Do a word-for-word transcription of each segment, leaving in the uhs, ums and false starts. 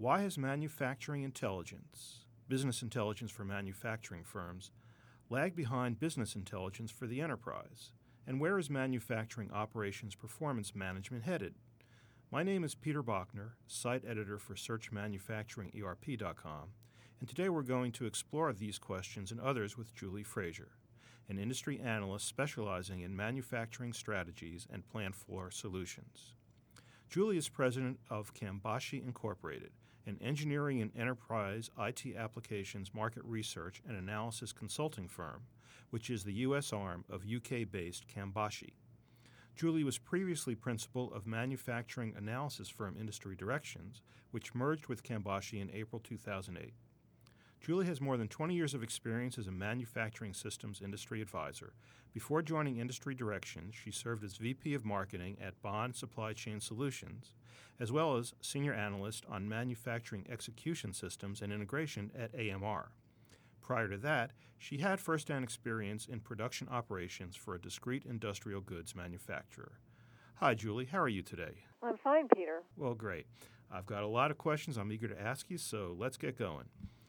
Why has manufacturing intelligence, business intelligence for manufacturing firms, lagged behind business intelligence for the enterprise? And where is manufacturing operations performance management headed? My name is Peter Bachner, site editor for search manufacturing E R P dot com, and today we're going to explore these questions and others with Julie Frazier, an industry analyst specializing in manufacturing strategies and plant floor solutions. Julie is president of Cambashi Incorporated, an engineering and enterprise I T applications market research and analysis consulting firm, which is the U S arm of U K-based Cambashi. Julie was previously principal of manufacturing analysis firm Industry Directions, which merged with Cambashi in April two thousand eight. Julie has more than twenty years of experience as a manufacturing systems industry advisor. Before joining Industry Directions, she served as V P of Marketing at Bond Supply Chain Solutions, as well as Senior Analyst on Manufacturing Execution Systems and Integration at A M R. Prior to that, she had first-hand experience in production operations for a discrete industrial goods manufacturer. Hi, Julie. How are you today? I'm fine, Peter. Well, great. I've got a lot of questions I'm eager to ask you, so let's get going.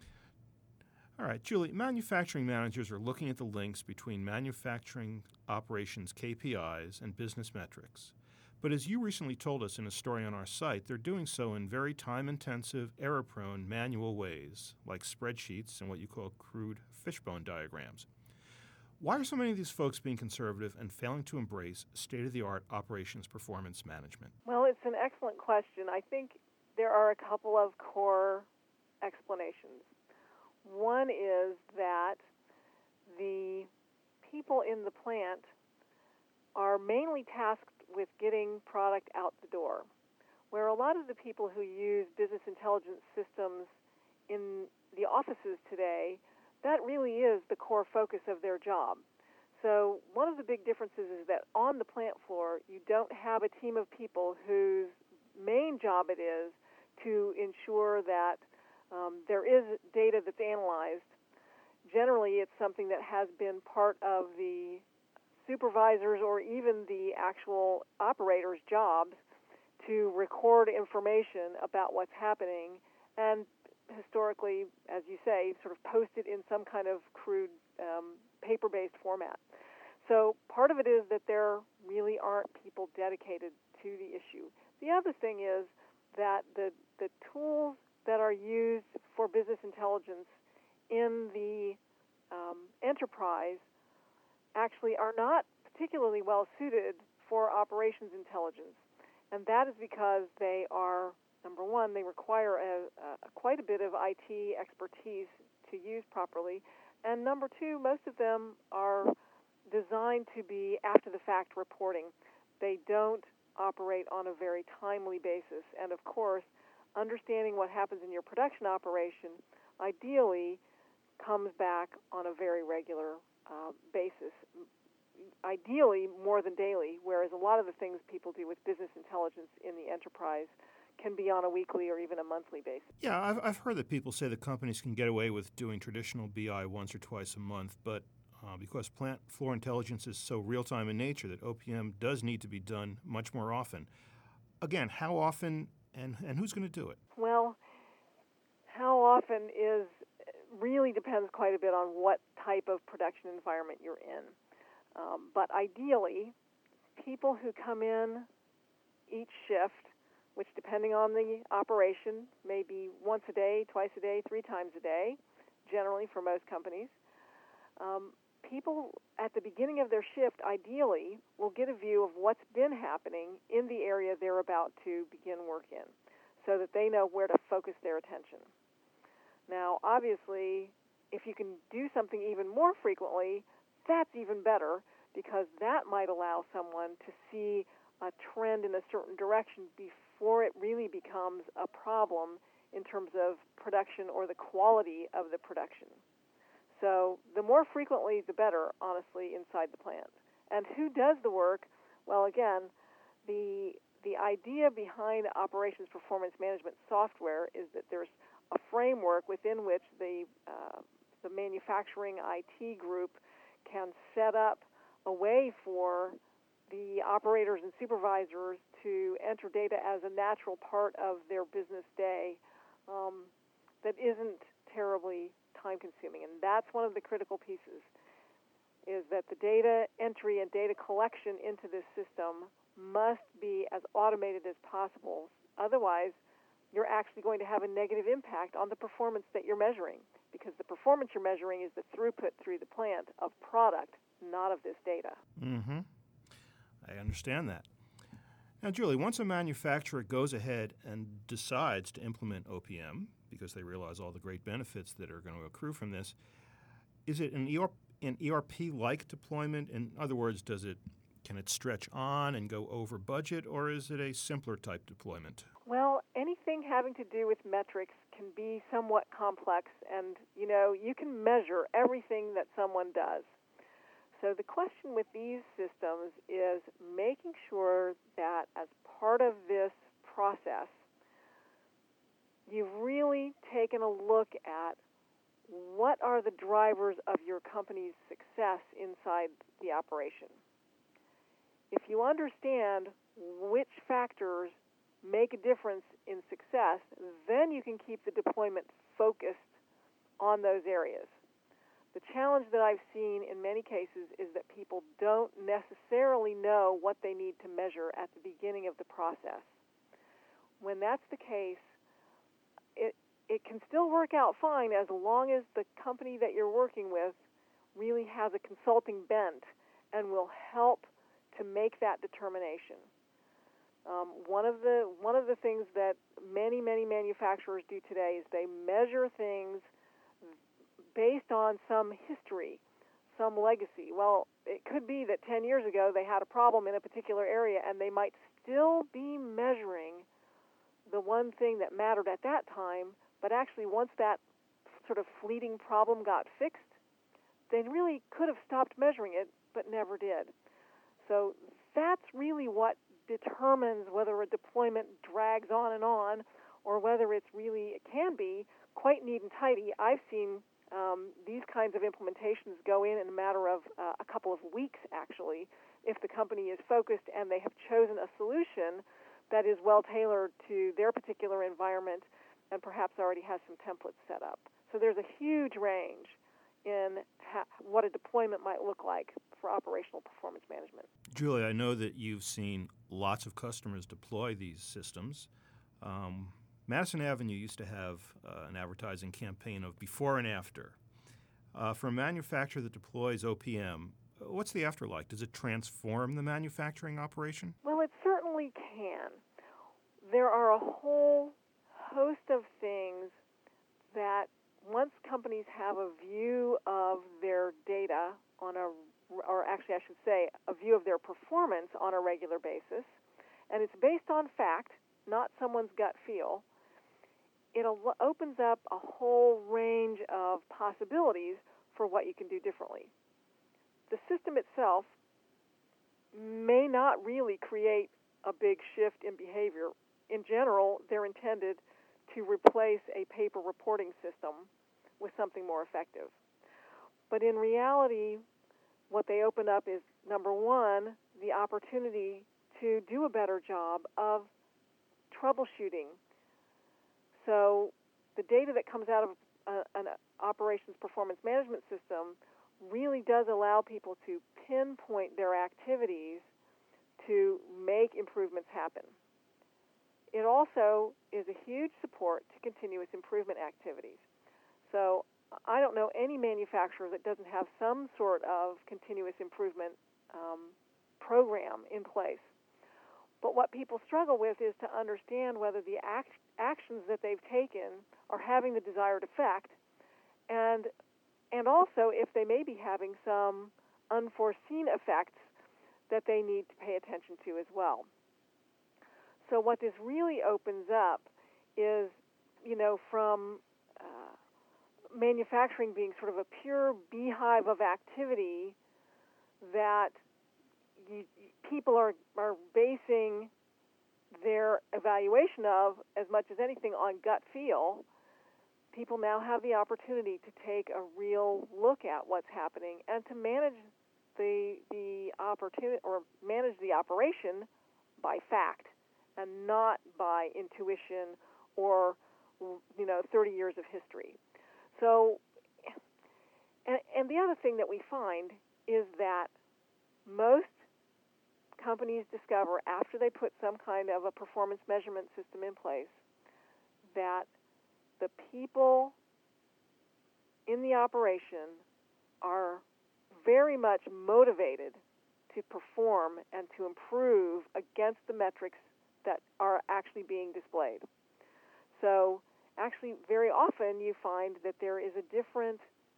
All right, Julie, manufacturing managers are looking at the links between manufacturing operations K P Is and business metrics. But as you recently told us in a story on our site, they're doing so in very time-intensive, error-prone manual ways, like spreadsheets and what you call crude fishbone diagrams. Why are so many of these folks being conservative and failing to embrace state-of-the-art operations performance management? Well, it's an excellent question. I think there are a couple of core explanations. One is that the people in the plant are mainly tasked with getting product out the door, where a lot of the people who use business intelligence systems in the offices today, that really is the core focus of their job. So one of the big differences is that on the plant floor, you don't have a team of people whose main job it is to ensure that Um, there is data that's analyzed. Generally, it's something that has been part of the supervisors or even the actual operators' jobs to record information about what's happening and historically, as you say, sort of post it in some kind of crude um, paper-based format. So part of it is that there really aren't people dedicated to the issue. The other thing is that the, the tools that are used for business intelligence in the um, enterprise actually are not particularly well suited for operations intelligence. And that is because they are, number one, they require a, a, quite a bit of I T expertise to use properly. And number two, most of them are designed to be after-the-fact reporting. They don't operate on a very timely basis. And of course, understanding what happens in your production operation ideally comes back on a very regular uh, basis, ideally more than daily, whereas a lot of the things people do with business intelligence in the enterprise can be on a weekly or even a monthly basis. Yeah, I've, I've heard that people say that companies can get away with doing traditional B I once or twice a month, but uh, because plant floor intelligence is so real-time in nature that O P M does need to be done much more often. Again, how often And, and who's going to do it? Well, how often is really depends quite a bit on what type of production environment you're in. Um, but ideally, people who come in each shift, which depending on the operation, may be once a day, twice a day, three times a day, generally for most companies, um, people at the beginning of their shift ideally will get a view of what's been happening in the area they're about to begin work in so that they know where to focus their attention. Now, obviously, if you can do something even more frequently, that's even better because that might allow someone to see a trend in a certain direction before it really becomes a problem in terms of production or the quality of the production. So the more frequently, the better, honestly, inside the plant. And who does the work? Well, again, the the idea behind operations performance management software is that there's a framework within which the uh, the manufacturing I T group can set up a way for the operators and supervisors to enter data as a natural part of their business day um, that isn't terribly time-consuming. And that's one of the critical pieces, is that the data entry and data collection into this system must be as automated as possible. Otherwise, you're actually going to have a negative impact on the performance that you're measuring, because the performance you're measuring is the throughput through the plant of product, not of this data. Mm-hmm. I understand that. Now, Julie, once a manufacturer goes ahead and decides to implement O P M, because they realize all the great benefits that are going to accrue from this, is it an E R P-like deployment? In other words, does it can it stretch on and go over budget, or is it a simpler type deployment? Well, anything having to do with metrics can be somewhat complex, and, you know, you can measure everything that someone does. So the question with these systems is making sure that as part of this process, you've really taken a look at what are the drivers of your company's success inside the operation. If you understand which factors make a difference in success, then you can keep the deployment focused on those areas. The challenge that I've seen in many cases is that people don't necessarily know what they need to measure at the beginning of the process. When that's the case, it it can still work out fine as long as the company that you're working with really has a consulting bent and will help to make that determination. Um, one of the one of the things that many, many manufacturers do today is they measure things based on some history, some legacy. Well, it could be that ten years ago they had a problem in a particular area, and they might still be measuring the one thing that mattered at that time, but actually once that sort of fleeting problem got fixed, they really could have stopped measuring it, but never did. So that's really what determines whether a deployment drags on and on, or whether it's really, it can be quite neat and tidy. I've seen um, these kinds of implementations go in in a matter of uh, a couple of weeks, actually, if the company is focused and they have chosen a solution that is well tailored to their particular environment and perhaps already has some templates set up. So there's a huge range in ha- what a deployment might look like for operational performance management. Julie, I know that you've seen lots of customers deploy these systems. Um, Madison Avenue used to have uh, an advertising campaign of before and after. Uh, for a manufacturer that deploys O P M, what's the after like? Does it transform the manufacturing operation? Well, it certainly can. There are a whole host of things that once companies have a view of their data on a, or actually I should say, a view of their performance on a regular basis, and it's based on fact, not someone's gut feel, it opens up a whole range of possibilities for what you can do differently. The system itself may not really create a big shift in behavior. In general, they're intended to replace a paper reporting system with something more effective. But in reality, what they open up is, number one, the opportunity to do a better job of troubleshooting. So the data that comes out of a, an operations performance management system really does allow people to pinpoint their activities to make improvements happen. It also is a huge support to continuous improvement activities. So I don't know any manufacturer that doesn't have some sort of continuous improvement um, program in place. But what people struggle with is to understand whether the act- actions that they've taken are having the desired effect, and and also if they may be having some unforeseen effects that they need to pay attention to as well. So what this really opens up is, you know, from uh, manufacturing being sort of a pure beehive of activity that you, people are, are basing their evaluation of as much as anything on gut feel. People now have the opportunity to take a real look at what's happening and to manage the the opportunity or manage the operation by fact and not by intuition or you know, thirty years of history. So, and, and the other thing that we find is that most companies discover after they put some kind of a performance measurement system in place that the people in the operation are very much motivated to perform and to improve against the metrics that are actually being displayed. So actually very often you find that there is a different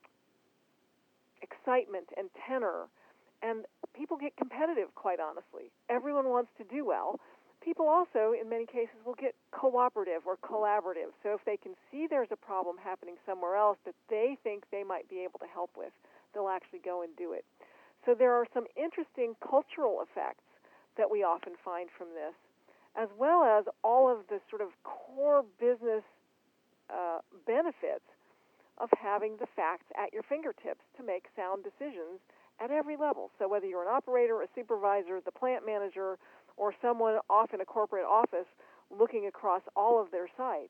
excitement and tenor, and people get competitive, quite honestly. Everyone wants to do well. People also, in many cases, will get cooperative or collaborative. So if they can see there's a problem happening somewhere else that they think they might be able to help with, they'll actually go and do it. So there are some interesting cultural effects that we often find from this, as well as all of the sort of core business uh, benefits of having the facts at your fingertips to make sound decisions at every level. So whether you're an operator, a supervisor, the plant manager, or someone off in a corporate office looking across all of their sites,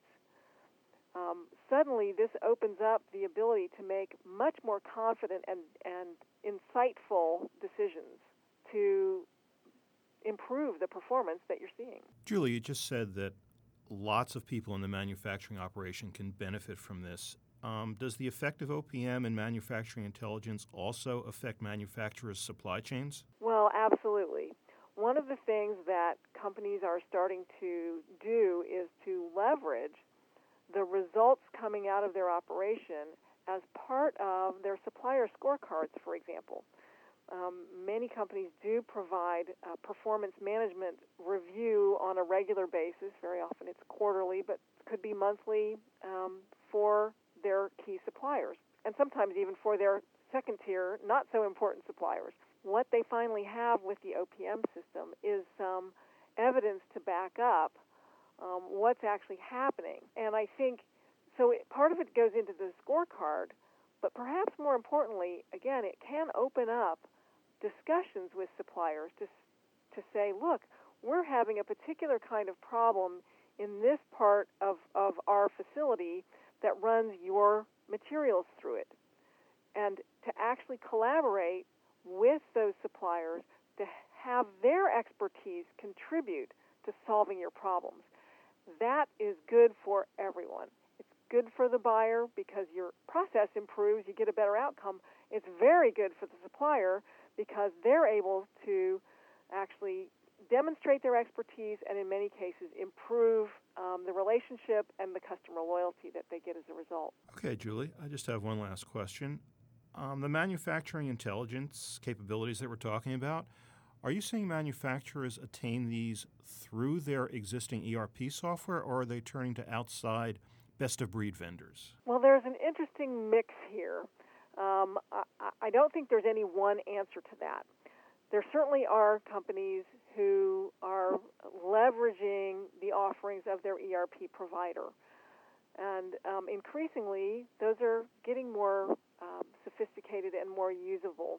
um, suddenly this opens up the ability to make much more confident and, and insightful decisions to improve the performance that you're seeing. Julie, you just said that lots of people in the manufacturing operation can benefit from this. Um, does the effect of O P M and manufacturing intelligence also affect manufacturers' supply chains? Well, absolutely. One of the things that companies are starting to do is to leverage the results coming out of their operation as part of their supplier scorecards, for example. Um, many companies do provide a performance management review on a regular basis. Very often it's quarterly, but could be monthly um, for their key suppliers, and sometimes even for their second-tier, not-so-important suppliers. What they finally have with the O P M system is some evidence to back up um, what's actually happening. And I think, so it, part of it goes into the scorecard, but perhaps more importantly, again, it can open up discussions with suppliers to, to say, look, we're having a particular kind of problem in this part of, of our facility that runs your materials through it. And to actually collaborate with those suppliers to have their expertise contribute to solving your problems. That is good for everyone. It's good for the buyer because your process improves, you get a better outcome. It's very good for the supplier because they're able to actually demonstrate their expertise and in many cases improve um, the relationship and the customer loyalty that they get as a result. Okay, Julie, I just have one last question. Um, the manufacturing intelligence capabilities that we're talking about, are you seeing manufacturers attain these through their existing E R P software, or are they turning to outside best-of-breed vendors? Well, there's an interesting mix here. Um, I, I don't think there's any one answer to that. There certainly are companies who are leveraging the offerings of their E R P provider. And um, increasingly, those are getting more um, sophisticated and more usable.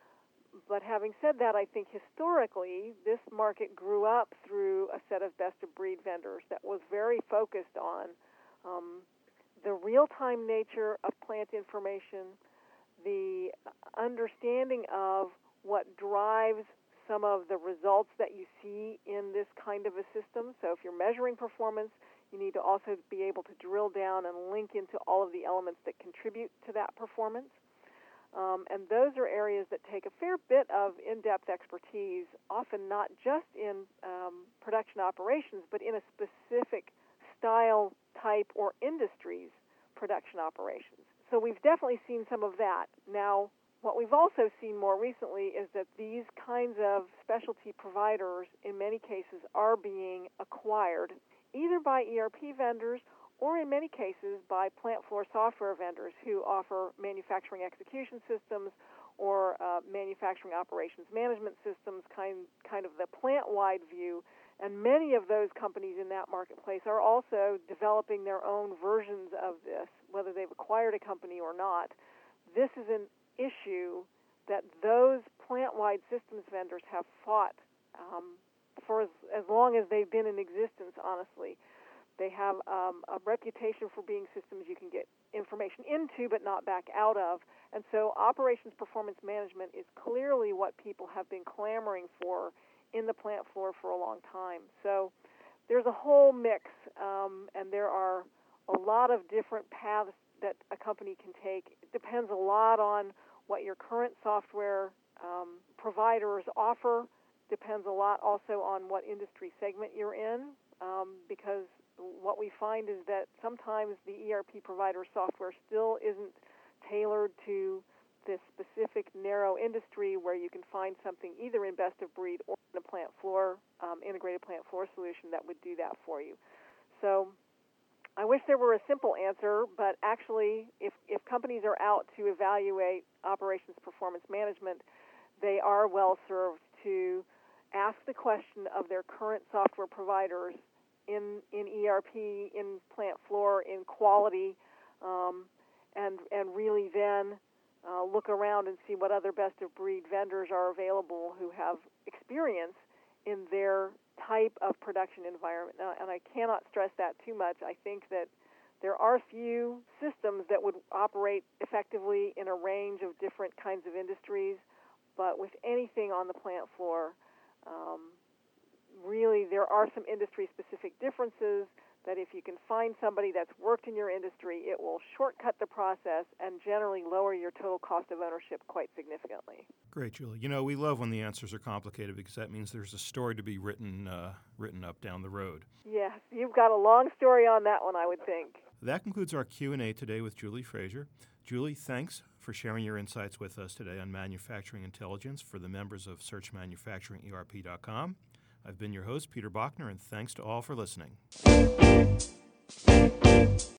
But having said that, I think historically, this market grew up through a set of best-of-breed vendors that was very focused on um, the real-time nature of plant information, the understanding of what drives some of the results that you see in this kind of a system. So if you're measuring performance, you need to also be able to drill down and link into all of the elements that contribute to that performance. Um, and those are areas that take a fair bit of in-depth expertise, often not just in um, production operations, but in a specific style, type, or industry's production operations. So we've definitely seen some of that. Now, what we've also seen more recently is that these kinds of specialty providers, in many cases, are being acquired either by E R P vendors or in many cases by plant floor software vendors who offer manufacturing execution systems or uh, manufacturing operations management systems, kind, kind of the plant-wide view. And many of those companies in that marketplace are also developing their own versions of this, whether they've acquired a company or not. This is an issue that those plant-wide systems vendors have fought um, for as, as long as they've been in existence, honestly. They have um, a reputation for being systems you can get information into but not back out of. And so operations performance management is clearly what people have been clamoring for in the plant floor for a long time. So there's a whole mix, um, and there are a lot of different paths that a company can take. It depends a lot on what your current software um, providers offer. Depends a lot also on what industry segment you're in, um, because what we find is that sometimes the E R P provider software still isn't tailored to this specific narrow industry where you can find something either in best of breed or in a plant floor, um, integrated plant floor solution that would do that for you. So I wish there were a simple answer, but actually if, if companies are out to evaluate operations performance management, they are well served to ask the question of their current software providers in, in E R P, in plant floor, in quality, um, and, and really then uh, look around and see what other best-of-breed vendors are available who have experience in their type of production environment. Now, and I cannot stress that too much. I think that there are few systems that would operate effectively in a range of different kinds of industries, but with anything on the plant floor, um, really there are some industry-specific differences that if you can find somebody that's worked in your industry, it will shortcut the process and generally lower your total cost of ownership quite significantly. Great, Julie. You know, we love when the answers are complicated because that means there's a story to be written uh, written up down the road. Yes, you've got a long story on that one, I would think. That concludes our Q and A today with Julie Frazier. Julie, thanks for sharing your insights with us today on manufacturing intelligence for the members of search manufacturing E R P dot com. I've been your host, Peter Bachner, and thanks to all for listening.